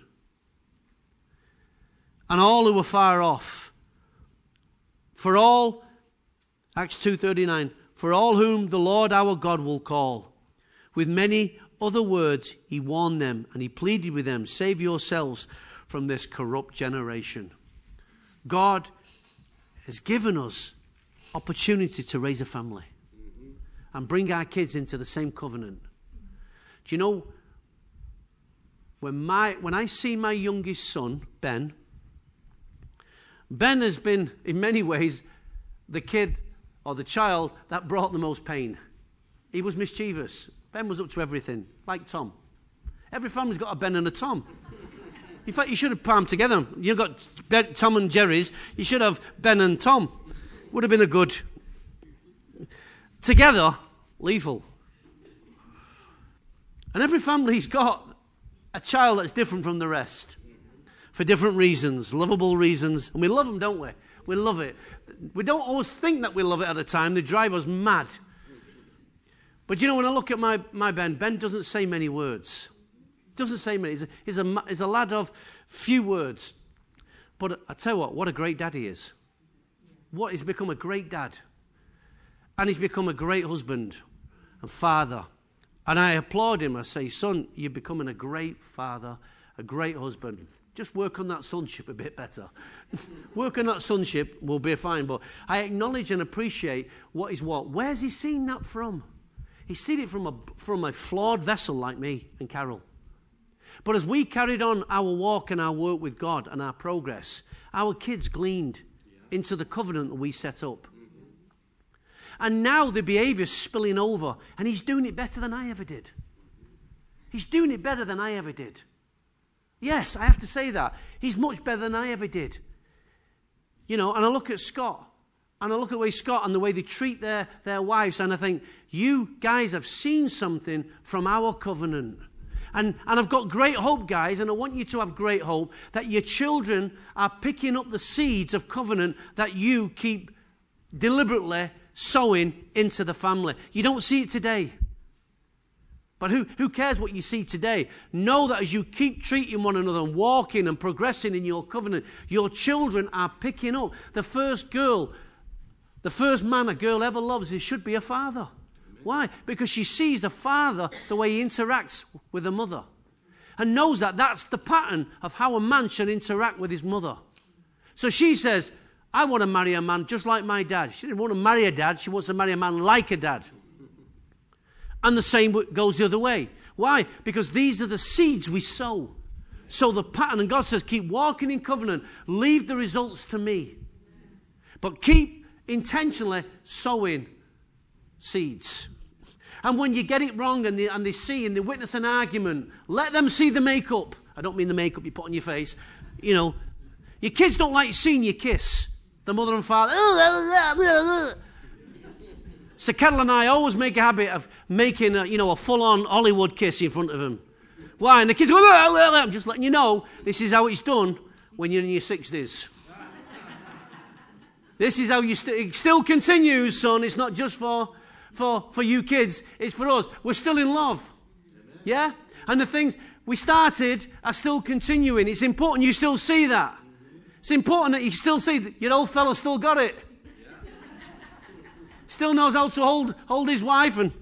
And all who are far off. For all, Acts two thirty-nine, for all whom the Lord our God will call. With many other words He warned them, and He pleaded with them, save yourselves from this corrupt generation. God has given us opportunity to raise a family and bring our kids into the same covenant. Do you know, when my when I see my youngest son, Ben, Ben has been, in many ways, the kid or the child that brought the most pain. He was mischievous. Ben was up to everything, like Tom. Every family's got a Ben and a Tom. In fact, you should have palmed together. You've got Ben, Tom and Jerry's. You should have Ben and Tom. Would have been a good... Together, lethal. And every family's got a child that's different from the rest. For different reasons, lovable reasons. And we love them, don't we? We love it. We don't always think that we love it at the time. They drive us mad. But you know, when I look at my, my Ben, Ben doesn't say many words. Doesn't say many. He's a, he's, a, he's a lad of few words. But I tell you what, what a great dad he is. What, he's become a great dad. And he's become a great husband and father. And I applaud him. I say, son, you're becoming a great father, a great husband. Just work on that sonship a bit better. Work on that sonship, we'll be fine. But I acknowledge and appreciate what is what. Where's he seen that from? He's seen it from a, from a flawed vessel like me and Carol. But as we carried on our walk and our work with God and our progress, our kids gleaned into the covenant that we set up. And now the behaviour's spilling over, and he's doing it better than I ever did. He's doing it better than I ever did. Yes, I have to say that. He's much better than I ever did. You know, and I look at Scott, and I look at the way Scott and the way they treat their, their wives, and I think, you guys have seen something from our covenant. And, and I've got great hope, guys, and I want you to have great hope that your children are picking up the seeds of covenant that you keep deliberately sowing into the family. You don't see it today. But who, who cares what you see today? Know that as you keep treating one another and walking and progressing in your covenant, your children are picking up. The first girl, the first man a girl ever loves, it should be a father. Amen. Why? Because she sees the father the way he interacts with a mother. And knows that that's the pattern of how a man should interact with his mother. So she says, I want to marry a man just like my dad. She didn't want to marry a dad. She wants to marry a man like a dad. And the same goes the other way. Why? Because these are the seeds we sow. So the pattern, and God says, keep walking in covenant. Leave the results to me. But keep intentionally sowing seeds. And when you get it wrong and they, and they see and they witness an argument, let them see the makeup. I don't mean the makeup you put on your face. You know, your kids don't like seeing you kiss. The mother and father. So Carol and I always make a habit of making a, you know, a full-on Hollywood kiss in front of them. Why? And the kids go, I'm just letting you know, this is how it's done when you're in your sixties. This is how you, st- it still continues, son. It's not just for, for, for you kids. It's for us. We're still in love. Amen. Yeah? And the things we started are still continuing. It's important you still see that. Mm-hmm. It's important that you still see that your old fella still got it. Still knows how to hold hold his wife, and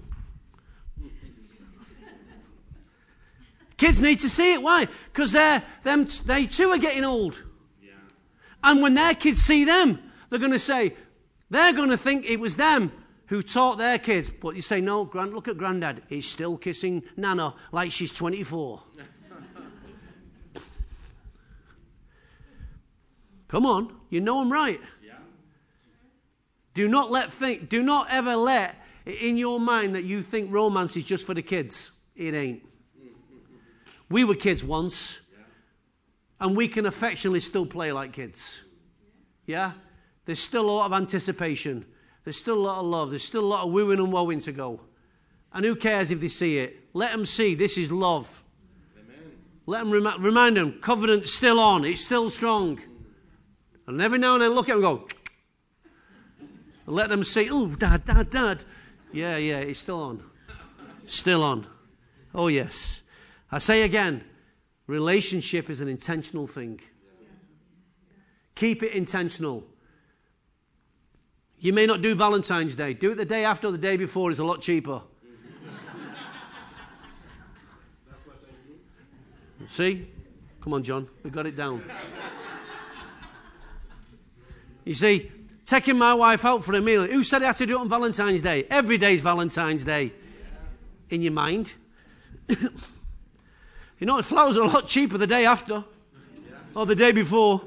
kids need to see it. Why? Because they're them they too are getting old. Yeah. And when their kids see them, they're going to say, they're going to think it was them who taught their kids. But you say, no, Grand, look at Granddad. He's still kissing Nana like she's twenty-four. Come on, you know I'm right. Do not let think. Do not ever let in your mind that you think romance is just for the kids. It ain't. We were kids once, and we can affectionately still play like kids. Yeah? There's still a lot of anticipation. There's still a lot of love. There's still a lot of wooing and woeing to go. And who cares if they see it? Let them see this is love. Amen. Let them rem- remind them, covenant's still on. It's still strong. And every now and then look at them and go, let them say, oh, dad, dad, dad. Yeah, yeah, it's still on. Still on. Oh, yes. I say again, relationship is an intentional thing. Keep it intentional. You may not do Valentine's Day. Do it the day after or the day before. It's a lot cheaper. See? Come on, John. We got it down. You see, taking my wife out for a meal. Who said I had to do it on Valentine's Day? Every day's Valentine's Day. In your mind. You know, flowers are a lot cheaper the day after. Or the day before.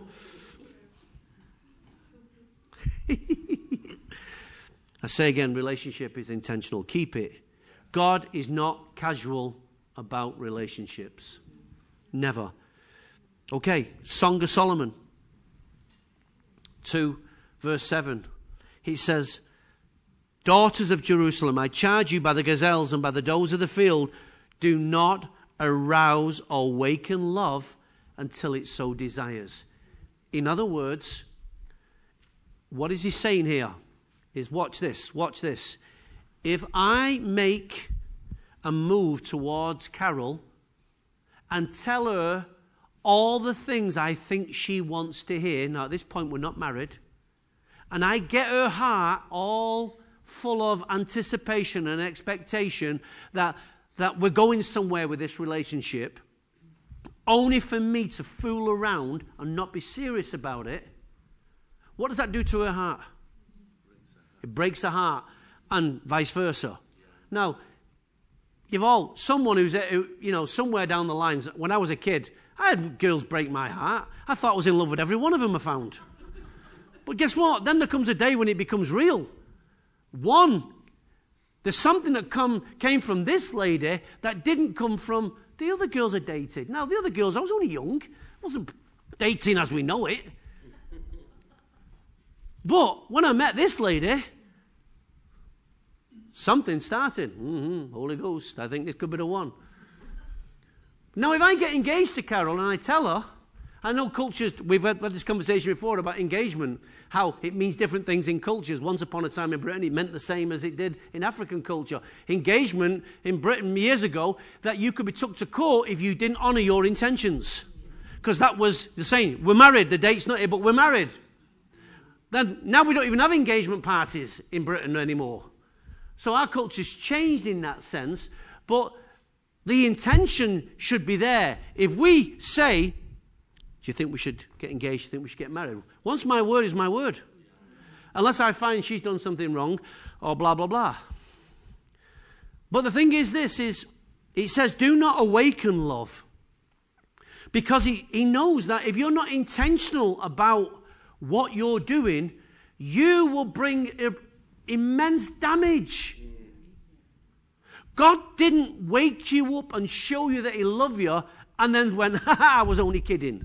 I say again, relationship is intentional. Keep it. God is not casual about relationships. Never. Okay, Song of Solomon. two. Verse seven, he says, daughters of Jerusalem, I charge you by the gazelles and by the does of the field, do not arouse or waken love until it so desires. In other words, what is he saying here? Is watch this, watch this. If I make a move towards Carol and tell her all the things I think she wants to hear, now at this point we're not married, and I get her heart all full of anticipation and expectation that, that we're going somewhere with this relationship, only for me to fool around and not be serious about it, what does that do to her heart? It breaks her heart, and vice versa. Now, you've all, someone who's, you know, somewhere down the lines, when I was a kid, I had girls break my heart. I thought I was in love with every one of them I found. But guess what? Then there comes a day when it becomes real. One, there's something that come, came from this lady that didn't come from the other girls I dated. Now, the other girls, I was only young. I wasn't dating as we know it. But when I met this lady, something started. Mm-hmm, Holy Ghost, I think this could be the one. Now, if I get engaged to Carol and I tell her, I know cultures, we've had, had this conversation before about engagement, how it means different things in cultures. Once upon a time in Britain, it meant the same as it did in African culture. Engagement in Britain years ago, that you could be took to court if you didn't honour your intentions. Because that was the saying, we're married, the date's not here, but we're married. Then now we don't even have engagement parties in Britain anymore. So our culture's changed in that sense, but the intention should be there. If we say, do you think we should get engaged? Do you think we should get married? Once my word is my word. Unless I find she's done something wrong or blah, blah, blah. But the thing is this, is it says, do not awaken love. Because he, he knows that if you're not intentional about what you're doing, you will bring immense damage. God didn't wake you up and show you that he loved you and then went, ha ha, I was only kidding.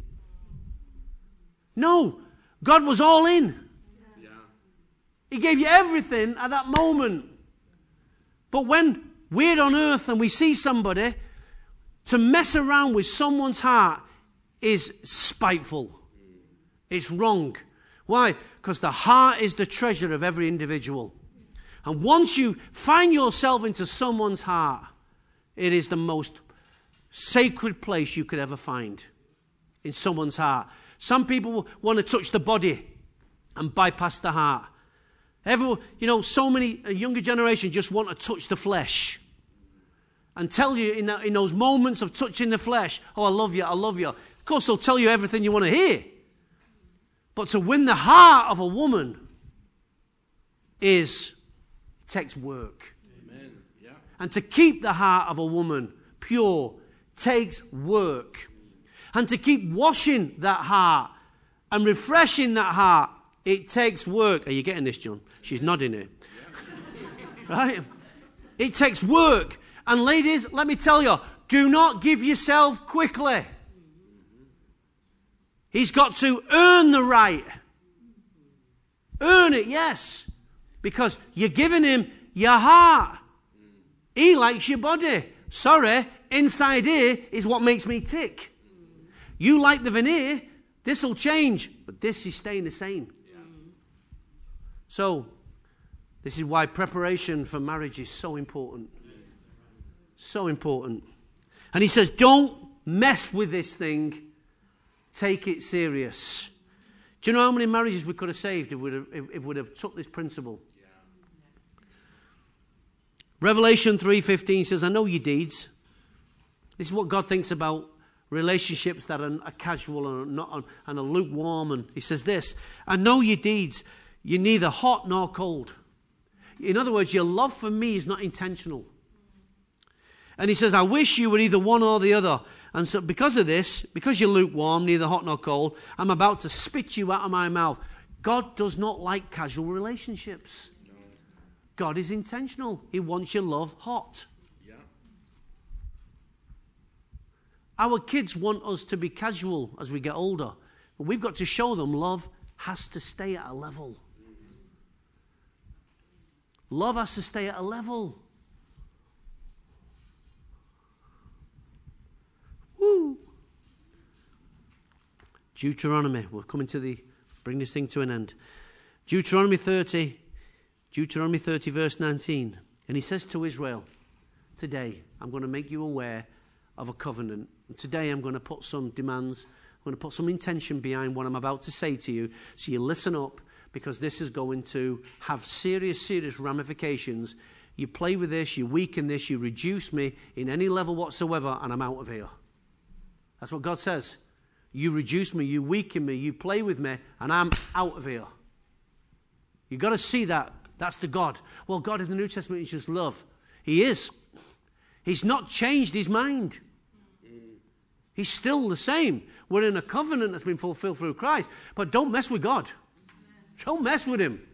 No, God was all in. Yeah. He gave you everything at that moment. But when we're on earth and we see somebody, to mess around with someone's heart is spiteful. It's wrong. Why? Because the heart is the treasure of every individual. And once you find yourself into someone's heart, it is the most sacred place you could ever find. In someone's heart. Some people want to touch the body and bypass the heart. Everyone, you know, so many, a younger generation just want to touch the flesh. And tell you in, that, in those moments of touching the flesh, oh, I love you, I love you. Of course, they'll tell you everything you want to hear. But to win the heart of a woman is, it takes work. Amen. Yeah. And to keep the heart of a woman pure takes work. And to keep washing that heart and refreshing that heart, it takes work. Are you getting this, John? She's nodding it. Yeah. Right? It takes work. And ladies, let me tell you, do not give yourself quickly. He's got to earn the right. Earn it, yes. Because you're giving him your heart. He likes your body. Sorry, inside here is what makes me tick. You like the veneer, this will change, but this is staying the same. Yeah. So, this is why preparation for marriage is so important. So important. And he says, don't mess with this thing. Take it serious. Do you know how many marriages we could have saved if we'd have, if, if we'd have took this principle? Yeah. Revelation three fifteen says, I know your deeds. This is what God thinks about relationships that are, are casual and, not, and are lukewarm. And he says this, I know your deeds. You're neither hot nor cold. In other words, your love for me is not intentional. And he says, I wish you were either one or the other. And so because of this, because you're lukewarm, neither hot nor cold, I'm about to spit you out of my mouth. God does not like casual relationships. No. God is intentional. He wants your love hot. Yeah. Our kids want us to be casual as we get older. But we've got to show them love has to stay at a level. Mm-hmm. Love has to stay at a level. Woo. Deuteronomy. We're coming to the, bring this thing to an end. Deuteronomy thirty, Deuteronomy thirty verse nineteen. And he says to Israel, today I'm going to make you aware of a covenant. And today I'm going to put some demands, I'm going to put some intention behind what I'm about to say to you. So you listen up, because this is going to have serious, serious ramifications. You play with this, you weaken this, you reduce me in any level whatsoever, and I'm out of here. That's what God says. You reduce me, you weaken me, you play with me, and I'm out of here. You've got to see that. That's the God. Well, God in the New Testament is just love. He is. He's not changed his mind. He's still the same. We're in a covenant that's been fulfilled through Christ. But don't mess with God. Don't mess with him.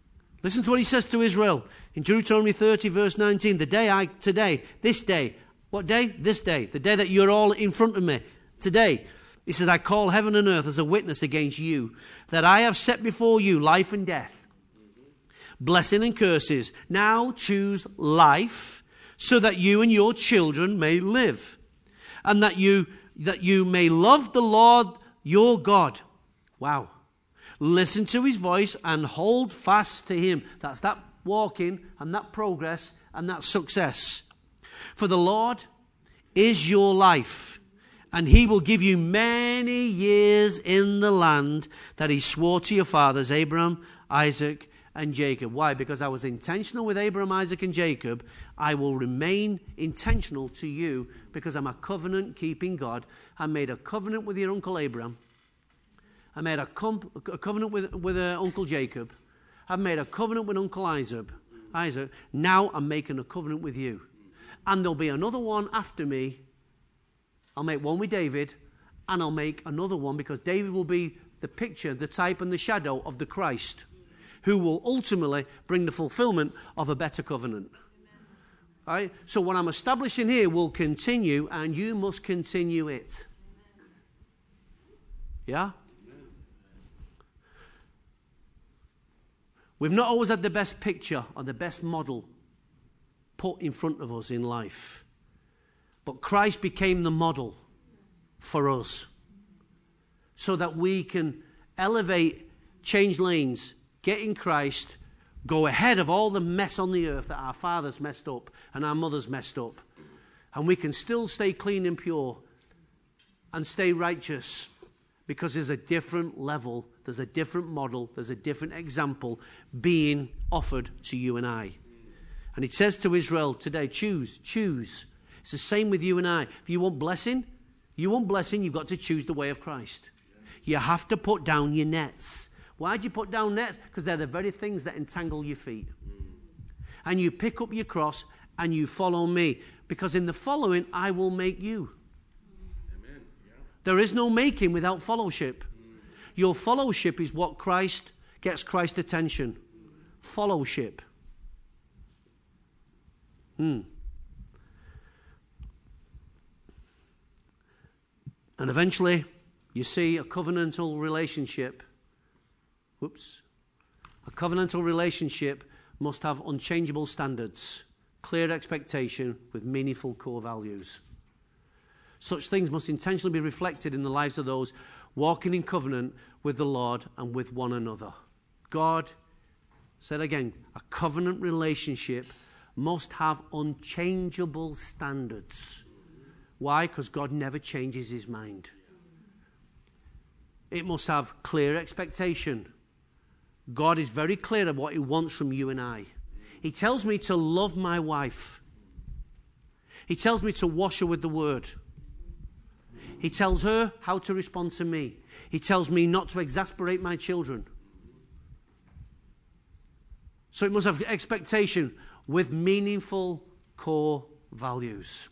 Listen to what he says to Israel in Deuteronomy thirty verse nineteen. The day I, today, this day, What day? This day. The day that you're all in front of me. Today. He says, I call heaven and earth as a witness against you, that I have set before you life and death, blessing and curses. Now choose life, so that you and your children may live, and that you that you may love the Lord your God. Wow. Listen to his voice and hold fast to him. That's that walking and that progress and that success. For the Lord is your life, and he will give you many years in the land that he swore to your fathers, Abraham, Isaac, and Jacob. Why? Because I was intentional with Abraham, Isaac, and Jacob. I will remain intentional to you because I'm a covenant-keeping God. I made a covenant with your uncle Abraham. I made a, com- a covenant with, with uh, Uncle Jacob. I've made a covenant with Uncle Isaac. Isaac. Now I'm making a covenant with you. And there'll be another one after me. I'll make one with David, and I'll make another one because David will be the picture, the type, and the shadow of the Christ, who will ultimately bring the fulfillment of a better covenant. All right? So what I'm establishing here will continue, and you must continue it. Yeah? We've not always had the best picture or the best model put in front of us in life. But Christ became the model for us so that we can elevate, change lanes, get in Christ, go ahead of all the mess on the earth that our fathers messed up and our mothers messed up. And we can still stay clean and pure and stay righteous because there's a different level, there's a different model, there's a different example being offered to you and I. And it says to Israel today, choose, choose. It's the same with you and I. If you want blessing, you want blessing, you've got to choose the way of Christ. You have to put down your nets. Why do you put down nets? Because they're the very things that entangle your feet. And you pick up your cross and you follow me. Because in the following, I will make you. Amen. Yeah. There is no making without fellowship. Mm. Your fellowship is what Christ gets Christ's attention. Mm. Fellowship. Hmm. And eventually, you see a covenantal relationship. Whoops. A covenantal relationship must have unchangeable standards, clear expectation with meaningful core values. Such things must intentionally be reflected in the lives of those walking in covenant with the Lord and with one another. God, said again, a covenant relationship must have unchangeable standards. Why? Because God never changes his mind. It must have clear expectation. God is very clear about what he wants from you and I. He tells me to love my wife. He tells me to wash her with the word. He tells her how to respond to me. He tells me not to exasperate my children. So it must have expectation with meaningful core values.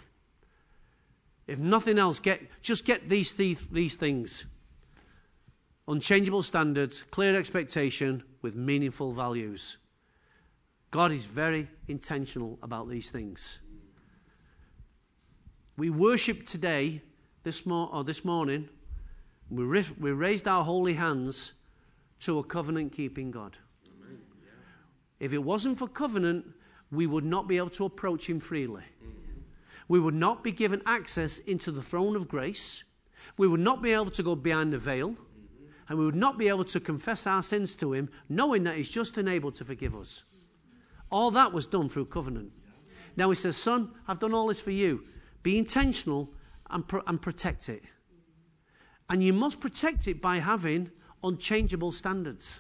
If nothing else, get just get these, these, these things. Unchangeable standards, clear expectation with meaningful values. God is very intentional about these things. We worship today, this, mo- or this morning, we, rif- we raised our holy hands to a covenant-keeping God. Amen. Yeah. If it wasn't for covenant, we would not be able to approach him freely. Mm-hmm. We would not be given access into the throne of grace. We would not be able to go behind the veil. Mm-hmm. And we would not be able to confess our sins to him, knowing that he's just and able to forgive us. All that was done through covenant. Now he says, son, I've done all this for you. Be intentional and, pro- and protect it. And you must protect it by having unchangeable standards.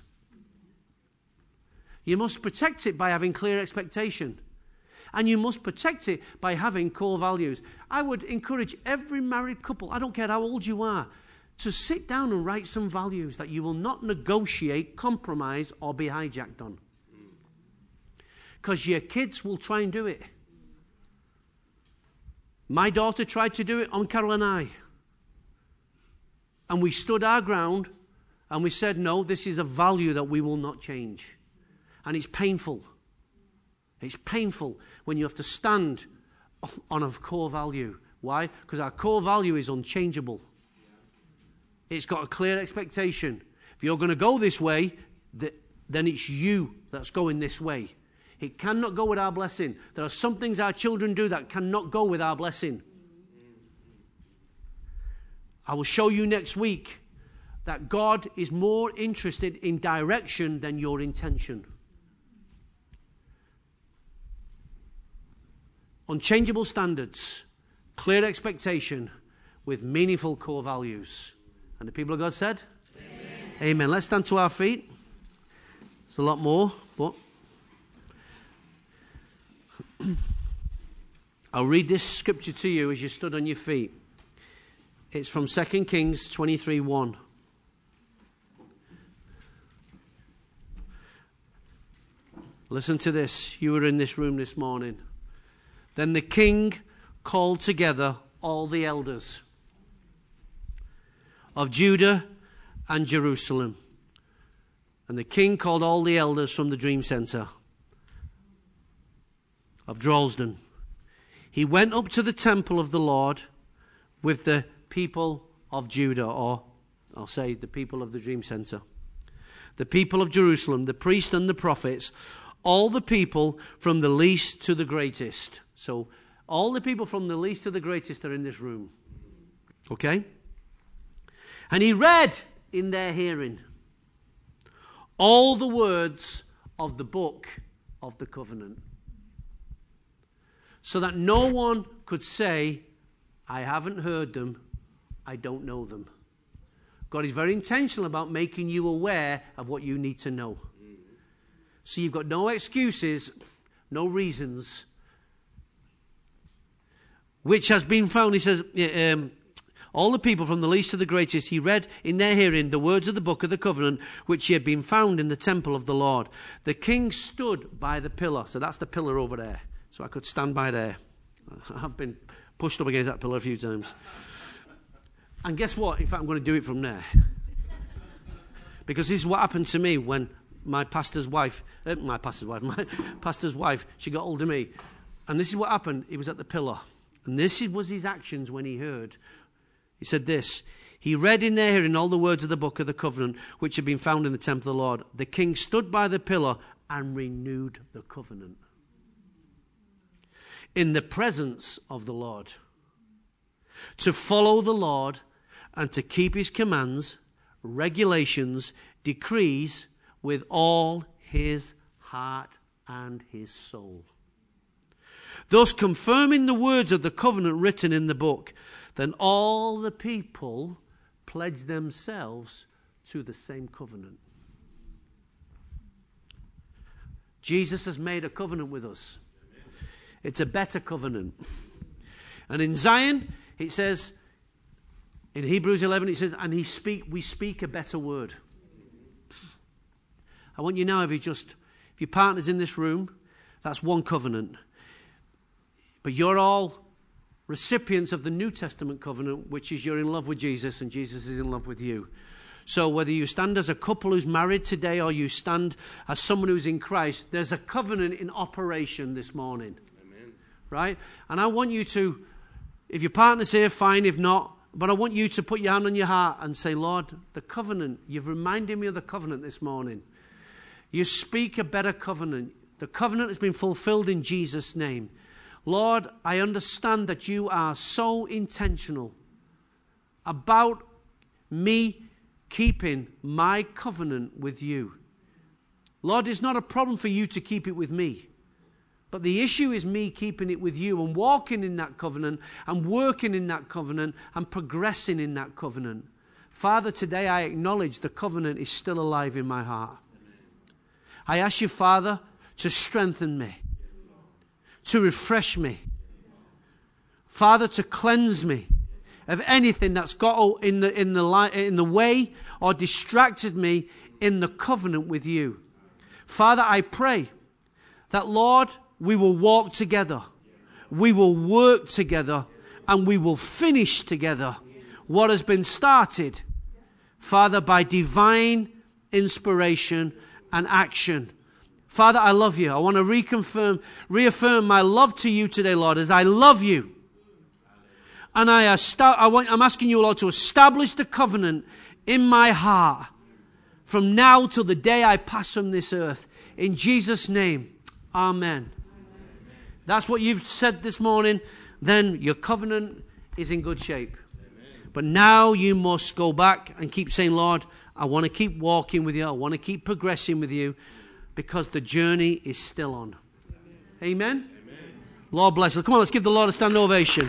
You must protect it by having clear expectation. And you must protect it by having core values. I would encourage every married couple, I don't care how old you are, to sit down and write some values that you will not negotiate, compromise, or be hijacked on. Because your kids will try and do it. My daughter tried to do it on Carol and I. And we stood our ground and we said, no, this is a value that we will not change. And it's painful. It's painful when you have to stand on a core value. Why? Because our core value is unchangeable. It's got a clear expectation. If you're going to go this way, then it's you that's going this way. It cannot go with our blessing. There are some things our children do that cannot go with our blessing. I will show you next week that God is more interested in direction than your intention. Unchangeable standards, clear expectation with meaningful core values. And the people of God said? Amen. Amen. Let's stand to our feet. There's a lot more, but I'll read this scripture to you as you stood on your feet. It's from Second Kings twenty-three one. Listen to this. You were in this room this morning. Then the king called together all the elders of Judah and Jerusalem. And the king called all the elders from the Dream Center of Droylsden. He went up to the temple of the Lord with the people of Judah, or I'll say the people of the Dream Center, the people of Jerusalem, the priests and the prophets, all the people from the least to the greatest. So all the people from the least to the greatest are in this room. Okay? And he read in their hearing all the words of the book of the covenant, so that no one could say, I haven't heard them, I don't know them. God is very intentional about making you aware of what you need to know. So you've got no excuses, no reasons. Which has been found, he says, um, all the people from the least to the greatest, he read in their hearing the words of the book of the covenant, which he had been found in the temple of the Lord. The king stood by the pillar. So that's the pillar over there. So I could stand by there. I've been pushed up against that pillar a few times. And guess what? In fact, I'm going to do it from there. Because this is what happened to me when my pastor's wife, uh, my pastor's wife, my pastor's wife, she got hold of me. And this is what happened. He was at the pillar. And this was his actions when he heard. He said this. He read in their hearing all the words of the book of the covenant, which had been found in the temple of the Lord. The king stood by the pillar and renewed the covenant in the presence of the Lord, to follow the Lord and to keep his commands, regulations, decrees with all his heart and his soul. Thus confirming the words of the covenant written in the book, then all the people pledged themselves to the same covenant. Jesus has made a covenant with us. It's a better covenant. And in Zion, it says, in Hebrews eleven, it says, and he speak, we speak a better word. I want you now, if you just, if your partner's in this room, that's one covenant. But you're all recipients of the New Testament covenant, which is you're in love with Jesus and Jesus is in love with you. So whether you stand as a couple who's married today or you stand as someone who's in Christ, there's a covenant in operation this morning. Amen. Right? And I want you to, if your partner's here, fine. If not, but I want you to put your hand on your heart and say, Lord, the covenant, you've reminded me of the covenant this morning. You speak a better covenant. The covenant has been fulfilled in Jesus' name. Lord, I understand that you are so intentional about me keeping my covenant with you. Lord, it's not a problem for you to keep it with me. But the issue is me keeping it with you and walking in that covenant and working in that covenant and progressing in that covenant. Father, today I acknowledge the covenant is still alive in my heart. I ask you, Father, to strengthen me, to refresh me, Father, to cleanse me of anything that's got in the in the in the way or distracted me in the covenant with you. Father, I pray that, Lord, we will walk together, we will work together, and we will finish together what has been started, Father, by divine inspiration and action. Father, I love you. I want to reconfirm, reaffirm my love to you today, Lord, as I love you. And I, esta- I want, I'm asking you, Lord, to establish the covenant in my heart from now till the day I pass from this earth. In Jesus' name, amen. That's what you've said this morning. Then your covenant is in good shape. But now you must go back and keep saying, Lord, I want to keep walking with you. I want to keep progressing with you because the journey is still on. Amen? Amen. Lord bless us. Come on, let's give the Lord a standing ovation.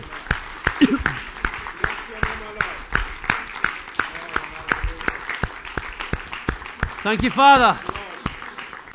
Thank you, Father.